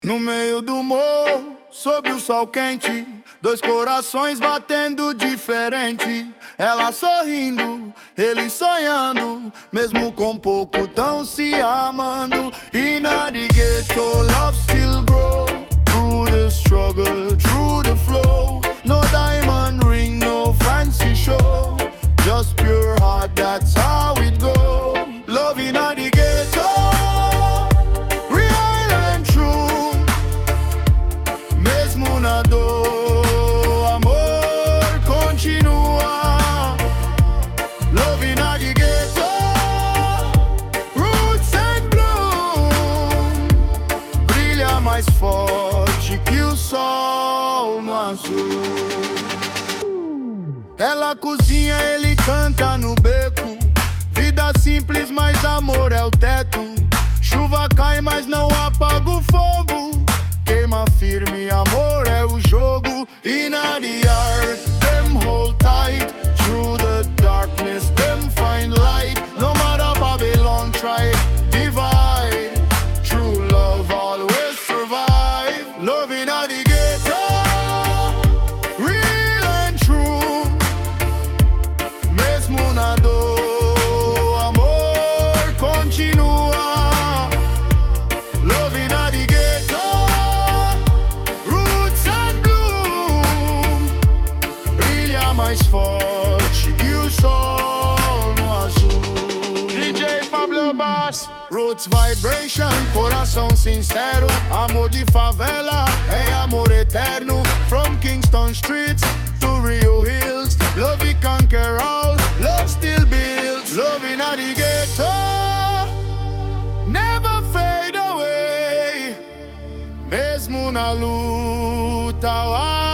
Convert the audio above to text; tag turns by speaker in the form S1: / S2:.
S1: No meio do morro, sob o sol quente, dois corações batendo diferente. Ela sorrindo, ele sonhando, mesmo com pouco tão se amando. In the ghetto, love still grow, through the struggle, through the flow. No diamond ring, no fancy show, just pure heart, that's how it go. Love in the ghetto, real and true, mesmo na dor, amor continua. Love in the ghetto, roots and bloom, brilha mais forte que o sol no azul. Ela cozinha, ele canta no beco, vida simples, mas amor é o teto. Chuva cai, mas não apaga o fogo, queima firme, amor é o jogo. In the yard, them hold tight, through the darkness, them find light. No matter Babylon try, divide, true love always survive. Love in the ghetto, real and true, mesmo na dor, amor continua. Love in the ghetto, roots and bloom, brilha mais forte que o sol no azul. DJ Pablo Bass, roots vibration, coração sincero, amor de favela, é amor eterno. From Kingston streets to Rio Hills, love it conquer all, love still builds. Love in the ghetto, never fade away, mesmo na luta.